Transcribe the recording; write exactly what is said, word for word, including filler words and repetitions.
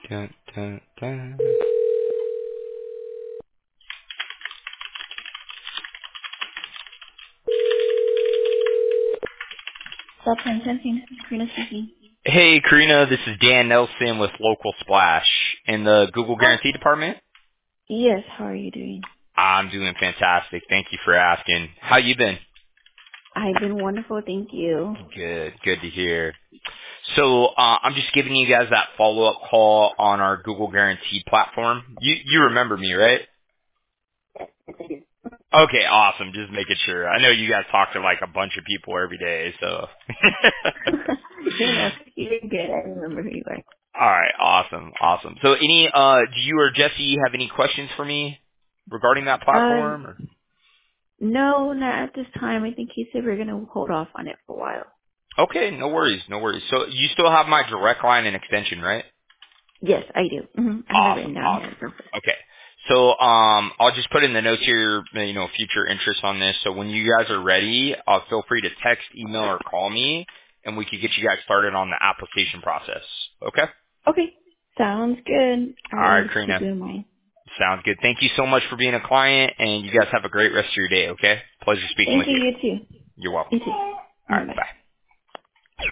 Dun, dun, dun. Southern Sensing, Karina speaking. Hey, Karina, this is Dan Nelson with Local Splash in the Google Oh, Guarantee Department. yes, how are you doing? I'm doing fantastic. Thank you for asking. How you been? I've been wonderful, thank you. Good. Good to hear. So uh, I'm just giving you guys that follow-up call on our Google Guarantee platform. You you remember me, right? Okay, awesome. Just making sure. I know you guys talk to like a bunch of people every day, so. you know, you're good. I remember who you are. All right, awesome, awesome. So, any, uh, do you or Jesse have any questions for me regarding that Um, platform? Or? no, not at this time. I think he said we're going to hold off on it for a while. Okay, no worries, no worries. So, you still have my direct line and extension, right? Yes, I do. hmm I have it Awesome, written down here. awesome. Perfect. Okay, so um, I'll just put in the notes here, you know, future interest on this. So, when you guys are ready, uh, feel free to text, email, or call me, and we can get you guys started on the application process. Okay. Okay, sounds good. I All right, will keep Karina. you in mind. Sounds good. Thank you so much for being a client, and you guys have a great rest of your day, okay? Pleasure speaking Thank with you, you. you too. You're welcome. You All too. right, Bye. bye.